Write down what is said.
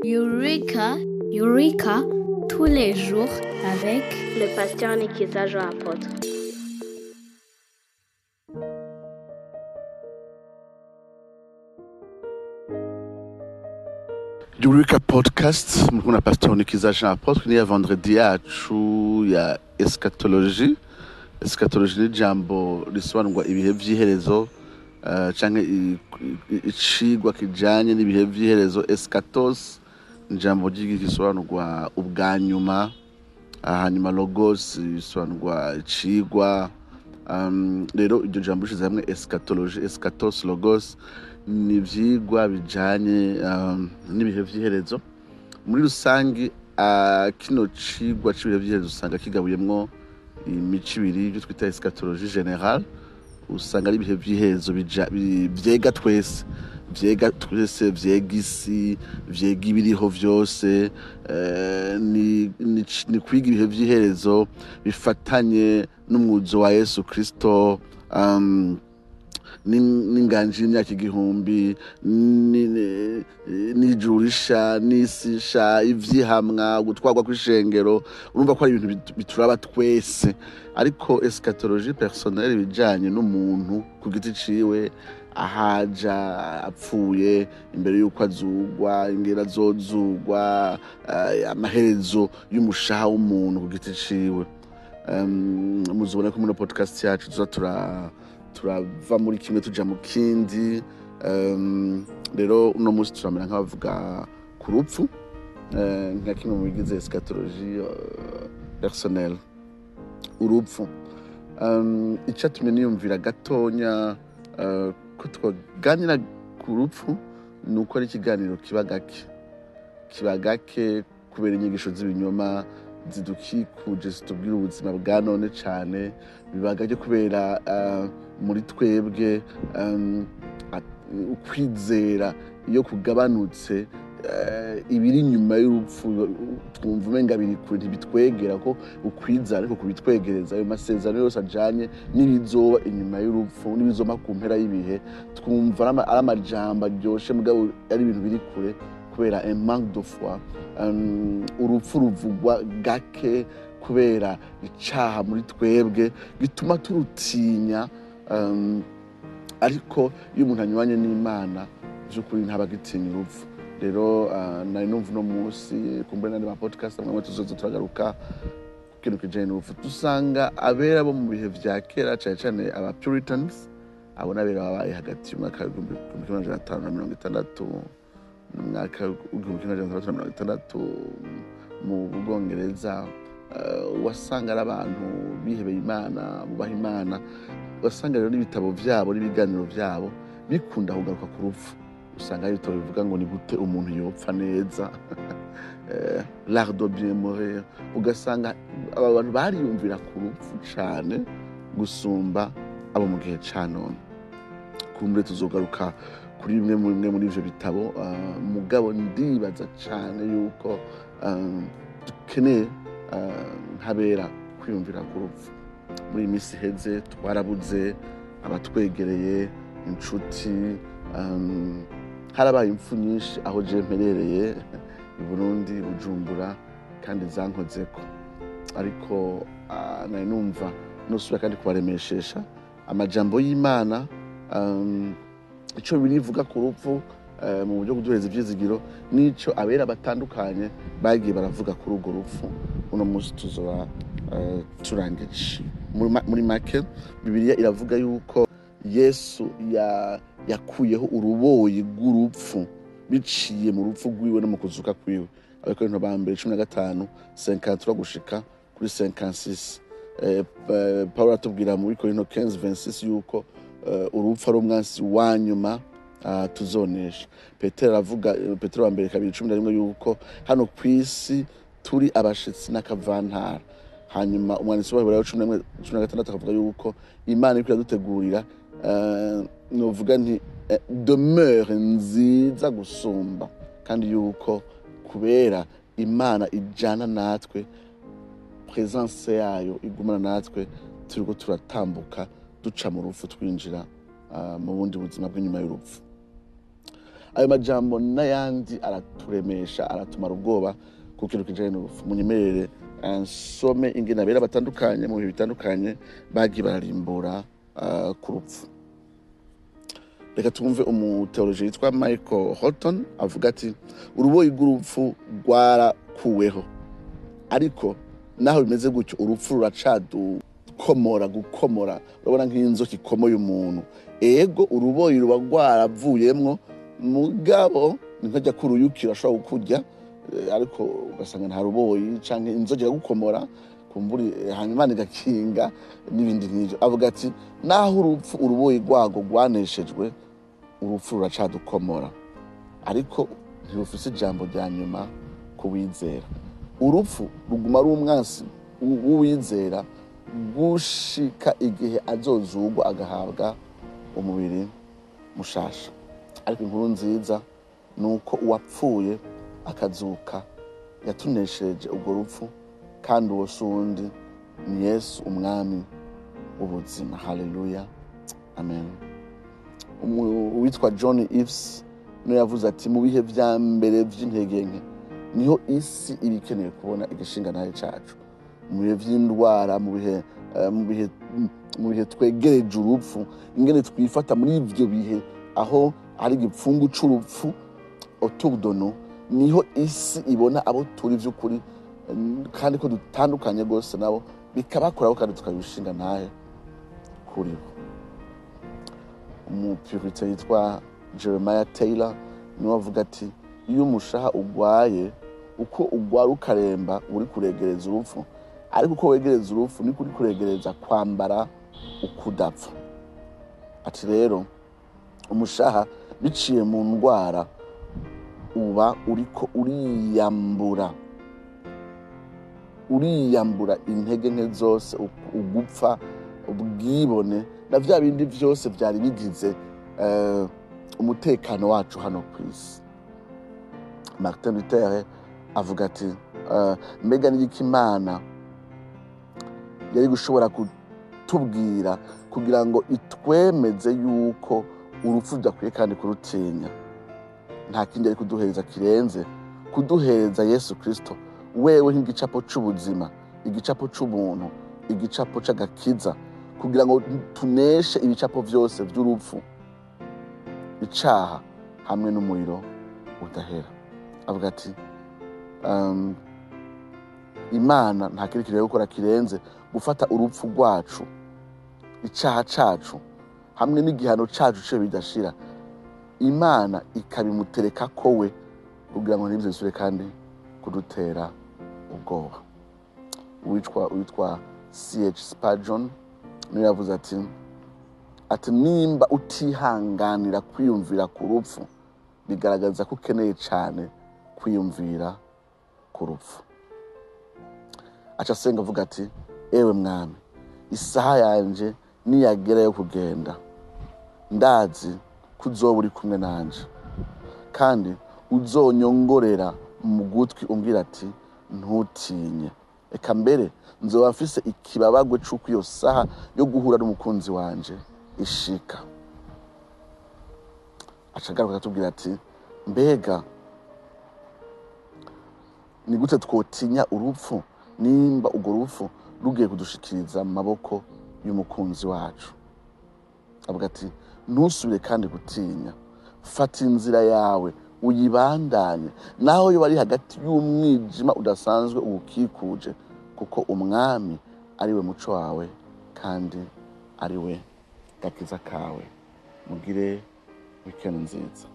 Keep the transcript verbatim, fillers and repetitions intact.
Eureka, Eureka, tous les jours avec le pasteur Nikiza Jean Apôtre. Eureka Podcast, mukuna pasteur Nikiza Jean Apôtre, ni ya vendredi yacu ya eschatologie. Eschatologie ni jambo risobanurwa ibihe vy'iherezo uh, canke icigwa kijanye n'ibihe vy'iherezo. Eschatos njambo ry'igisobanurwa ubwanyuma, hanyuma logos bisobanurwa icigwa. Um, rero iryo jambo rishize hamwe eschatologie, eschatos, logos ni ivyigwa bijanye um, n'ibihe vy'iherezo. Muri rusangi uh, kino cigwa c'ibihe vy'iherezo usanga kigabuyemwo imico ibiri, ibyo twita eschatologie générale. Usanga ari ibihe vy'iherezo vyega twese, vyega twese, vyega isi, vyega ibiriho vyose. Uh, ni, ni, ni kwiga ibihe vy'iherezo bifatanye n'umwuzo wa Yesu Kristo, um, n'inganji y'imyaka igihumbi, n'ijuru risha, n'isi sha, ivyihamwa, gutwarwa kw'ishengero. Urumva ko ari ibintu bituraba twese, ariko eschatologie personnelle bijanye n'umuntu ku giti ciwe, ahaja apfuye, imbere yuko azugwa, ingera azozugwa, uh, amaherezo y'umushaha w'umuntu ku giti ciwe. Um, muzobona ko muri podcast yacu tuza tura turava muri kimwe tuja mu kindi. Um, rero uno munsi turamera nk'abavuga ku rupfu, uh, nka kimwe mu bigize eschatologie uh, personnelle, urupfu. Um, icatumye niyumvira gatonya uh, ko twaganira ku rupfu ni uko ari ikiganiro kiba gake kiba gake kubera inyigisho z'ibinyoma zidukikuje zitubwira ubuzima bwa none cane. Biba gake kubera uh, muri twebwe um, ukwizera iyo kugabanutse, uh, ibiri inyuma y'urupfu twumva umenga biri kure, ntibitwegera ko ukwizera ariko kubitwegereza ayo masezerano yose ajanye n'ibizoba inyuma y'urupfu, n'ibizoma ku mpera y'ibihe. Twumva ari amajambo aryoshe mugabo ari ibintu biri kure kubera un manque de foi. Um, urupfu ruvugwa gake kubera icaha muri twebwe bituma turutinya. Um, ariko iyo umuntu anyuranye n'Imana by'ukuri ntabagitinya urupfu. Rero uh, nari numva uno munsi kumbure n'andi ma podcast amwe tuzoza turagaruka kintu kijanye n'urupfu. Dusanga abera bo mu bihe vya kera cane cane aba Puritans, abo nabera babaye hagati y'umwaka w'igihumbi kimwe n'amajana atanu na mirongo itandatu n'umwaka w'igihumbi kimwe n'amajana atandatu na mirongo itandatu mu Bwongereza. Uh, wasanga ari abantu bihebeye Imana, bubaha Imana. Wasanga rero n'ibitabo vyabo n'ibiganiro vyabo bikunda kugaruka ku rupfu. Usanga ari ibitabo bivuga ngo ni gute umuntu yopfa neza uh, l'art de bien mourir. Ugasanga aba bantu bariyumvira ku rupfu cane gusumba abo mu gihe ca none. Kumbure tuzogaruka kuri bimwe mu bimwe muri ivyo bitabo, uh, mugabo ndibaza cane yuko um, dukeneye ntabera uh, kwiyumvira ku rupfu. Muri imisi iheze twarabuze abatwegereye, inshuti. Um, harabaye impfu nyinshi aho je mperereye i Burundi, Bujumbura, kandi zankozeko. Ariko uh, nari numva nosubira kandi kubaremeshesha amajambo y'Imana, um, ico birivuga ku rupfu uh, mu buryo kuduhereza ivyizigiro, n'ico abera batandukanye bagiye baravuga kuri urwo rupfu. Uno munsi tuzoba uh, turangije muri make. Bibiliya iravuga yuko Yesu ya yakuyeho uruboyi rw'urupfu biciye mu rupfu rwiwe no mu kuzuka kwiwe. Abakorinto ba mbere cumi na gatanu cinquante gushika kuri cinquante-six. Eh, Paulo atubwira muri Korinto quinze vingt-six yuko uh, urupfu ari umwansi wa nyuma uh, tuzonesha. Petero aravuga, Petero wa mbere kabiri cumi na rimwe yuko hano kw'isi turi abashitsi n'akavantara. Hanyuma umwanditsi w'Abaroma cumi na gatandatu akavuga yuko Imana iriko iradutegurira uh, novuga nti uh, demeure nziza gusumba, kandi yuko kubera Imana ijana natwe, presence yayo igumana natwe, turiko turatambuka duca mu rupfu twinjira uh, mu bundi buzima bw'inyuma y'urupfu. ayo majambo n'ayandi araturemesha, aratumara ubwoba ku kintu kijanye n'urupfu. Munyemerere nsome ingene abera batandukanye mu bihe bitandukanye bagiye bararimbura uh, ku rupfu. Reka tumve umuteoloji yitwa Michael Horton avuga ati uruboyi rw'urupfu rwarakuweho, ariko naho bimeze gutyo urupfu ruracadukomora gukomora. Urabona nk'inzoka ikomoye umuntu, ego uruboyi ruba rwaravuyemwo, mugabo nkajya kuruyukira ashobora kukurya, ariko ugasanga nta ruboyi canke inzoka iragukomora kumburi hanyuma igakinga n'ibindi n'ivyo. Avuga ati naho urupfu uruboyi rwago rwaneshejwe, urupfu ruracadukomora, ariko ntirufise ijambo rya nyuma kuwizera. Urupfu ruguma ari umwansi w'uwizera gushika igihe azozugwa agahabwa umubiri mushasha. Ariko inkuru nziza nuko uwapfuye akazuka yatunesheje ubwo rupfu, kandi uwo sundi ni Yesu umwami w'ubuzima. Haleluya, amen. Uwitwa John Eves no yavuze ati mu bihe vya mbere vy'intege nke niho isi ibikeneye kubona igishinga naye cacu. Mu bihe vy'indwara, mu bihe mu bihe mu bihe twegereje urupfu, ingene twifata muri ivyo bihe aho hari igipfungu c'urupfu otudono, niho isi ibona abo turi vy'ukuri, kandi ko dutandukanye gose nabo, bikabakoraho kandi tukabishinga naye kuri bo. Umupirite yitwa Jeremiah Taylor niwe avuga ati iyo umushaha ugwaye, uko ugwara ukaremba uri kuregereza urupfu, ariko uko wegereza urupfu niko uri kuregereza kwambara ukudapfa. Ati rero umushaha biciye mu ndwara uba uriko uriyambura uriyambura intege nke zose, ugupfa, ubwibone na vya bindi vyose vyari bigize uh, umutekano wacu hano kw'isi. Martin Luther avuga ati uh, mbega n'iki Imana yari gushobora kutubwira kugira ngo itwemeze yuko urupfu rudakwiye kandi kurutinya. Nta kindi ari kuduhereza kirenze kuduhereza Yesu Kristo, wewe nk'igicapo c'ubuzima, igicapo c'umuntu, igicapo c'agakiza, kugira ngo tuneshe ibicapo vyose vy'urupfu, icaha hamwe n'umuriro udahera. Avuga ati um, Imana nta kindi kirere gukora kirenze gufata urupfu rwacu, icaha cacu hamwe n'igihano cacu cyo bidashira, Imana ikabimutereka ko we, kugira ngo ntibize bisubire kandi kudutera ubwoba. Witwa witwa C H Spurgeon niwe yavuze ati ati nimba utihanganira kwiyumvira ku rupfu, bigaragaza ko ukeneye cyane kwiyumvira ku rupfu. Aca senga avuga ati ewe mwami, isaha yanje niyagera yo kugenda, ndazi kuzoba uri kumwe nanje, kandi uzonyongorera mu gutwi umbwira ati ntutinye. Eka mbere nzoba mfise ikibabagwe c'uko iyo saha yo guhura n'umukunzi wanje ishika. Acagaruka atubwira ati mbega ni gute twotinya urupfu nimba urwo rupfu rugiye kudushikiriza mu maboko y'umukunzi wacu. Avuga ati ntusubire kandi gutinya, fata inzira yawe uyibandanye, naho yo bari hagati y'umwijima udasanzwe ukikuje, kuko umwami ariwe muco wawe kandi ariwe gakiza kawe. Mugire weekend nziza.